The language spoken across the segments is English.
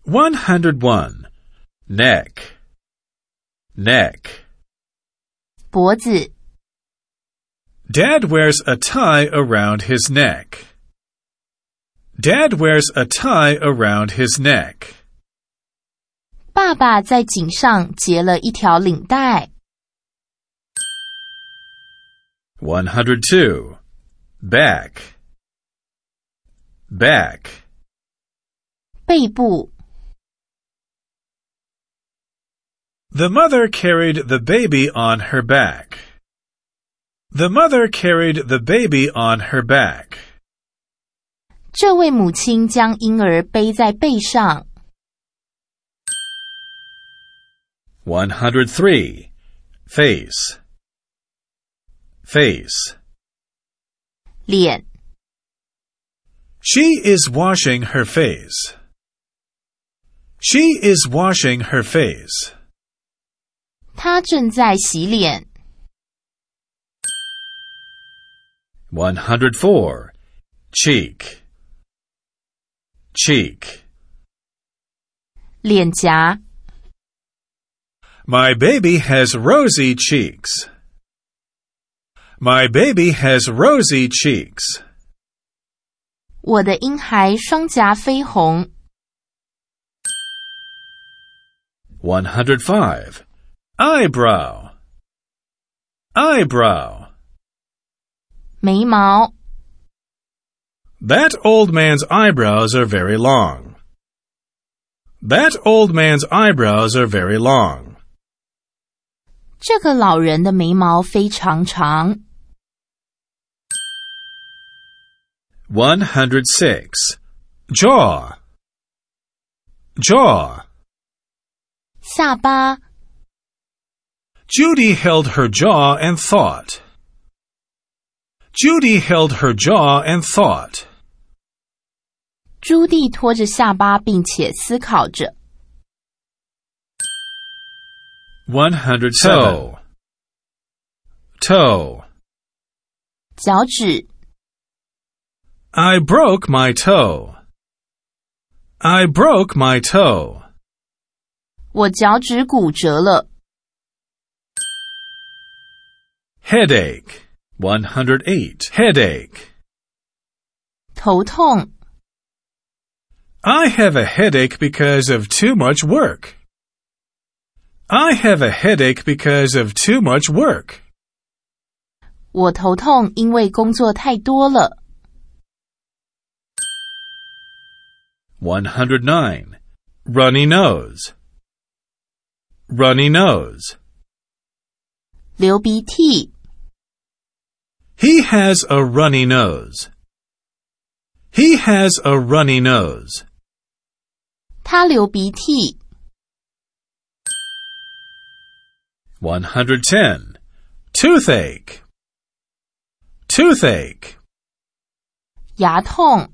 101. Neck. Neck. 脖子 Dad wears a tie around his neck. Dad wears a tie around his neck. 爸爸在颈上结了一条领带。 102. Back. Back. 背部 The mother carried the baby on her back. The mother carried the baby on her back. 这位母亲将婴儿背在背上。 103. Face. Face. 脸 She is washing her face. She is washing her face. 她正在洗脸。 104. Cheek. Cheek. 脸颊 My baby has rosy cheeks. My baby has rosy cheeks. 我的婴孩双颊绯红。 105. Eyebrow. Eyebrow. 眉毛 That old man's eyebrows are very long. That old man's eyebrows are very long. 这个老人的眉毛非常长。 106. Jaw. Jaw. 下巴 Judy held her jaw and thought. Judy held her jaw and thought. 朱蒂拖着下巴并且思考着。 107. Toe. Toe. 脚趾 I broke my toe. I broke my toe. 我脚趾骨折了。 Headache. 108. Headache. 头痛 I have a headache because of too much work. I have a headache because of too much work. 我头痛，因为工作太多了。 109. Runny nose. Runny nose. 流鼻涕 He has a runny nose. He has a runny nose. 他流鼻涕 110. Toothache. Toothache. 牙痛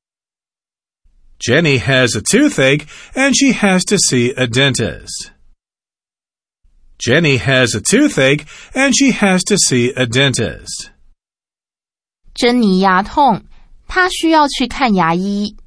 Jenny has a toothache and she has to see a dentist. Jenny has a toothache and she has to see a dentist. 珍妮牙痛，她需要去看牙医。